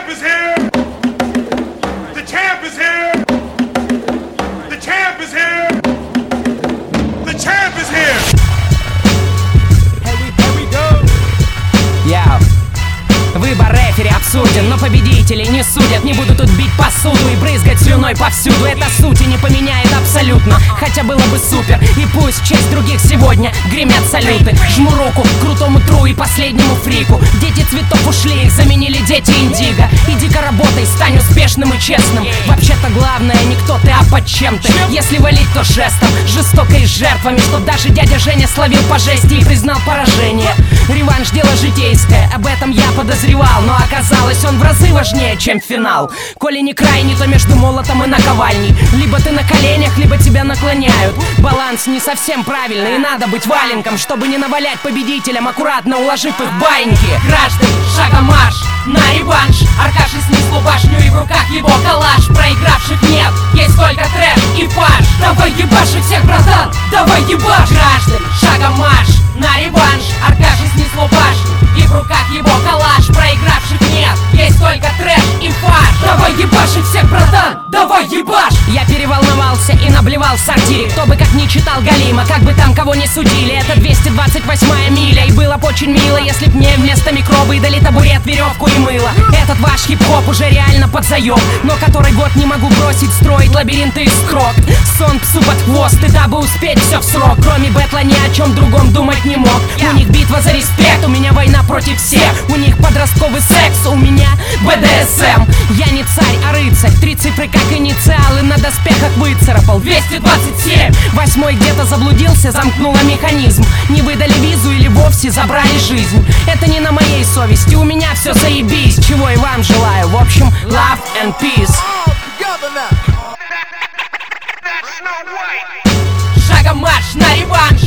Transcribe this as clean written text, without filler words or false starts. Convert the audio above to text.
champ is here. The champ is here. The champ is here. The champ is here. Here we go. Yeah. Выбор рефери абсурден, но победителей не судят. Не буду тут бить посуду и брызгать слюной повсюду. Это сути не поменяет абсолютно, хотя было бы супер. И пусть в честь других сегодня гремят салюты. Жму руку крутому тру и последнему фрику. Дети цветов ушли, их заменили дети индиго. Иди-ка работай, стань успешным и честным. Вообще-то главное не кто ты, а под чем ты. Если валить, то жестом, жестоко и с жертвами, чтоб даже дядя Женя словил по жести и признал поражение. Реванш — дело житейское, об этом я подозревал, но оказалось, он в разы важнее, чем финал. Коли не крайний, то между молотом и наковальней. Либо ты на коленях, либо тебя наклоняют. Баланс не совсем правильный, и надо быть валенком, чтобы не навалять победителям, аккуратно уложив их в баиньки. Граждане, шагом марш на реванш. Аркаши снесло башню, и в руках его калаш. Проигравших нет, есть только трэш и фарш. Давай ебашь их всех, братан, давай ебашь. Граждане, шагом марш на реванш. Аркаши снесло башню, и в руках его калаш. Проигравших нет, есть только трэш и фарш. Давай ебашь их всех, братан, давай ебашь. Я переволновался и наблевал в сортире. Кто бы как ни читал Галима, как бы там кого не судили. Это 228-я миля, и было бы очень мило, если б мне вместо микроба и дали табурет, веревку и мыло. Этот ваш хип-хоп уже реально подзаёб, но который год не могу бросить строить лабиринты из строк. Сон псу под хвост, и дабы успеть все в срок. Кроме бэтла ни о чем другом думать не мог. У них битва за респект, у меня война против всех. У них подростковый секс, у меня БДСМ. Я не царь, а рыцарь, 3 цифры как инициалы на доспехах выцарапал. 227, 8-й где-то заблудился, замкнула механизм. Не выдали визу или вовсе забрали жизнь. Это не на моей совести, у меня все заебись. Чего и вам желаю, в общем, love and peace. Шагом марш на реванш.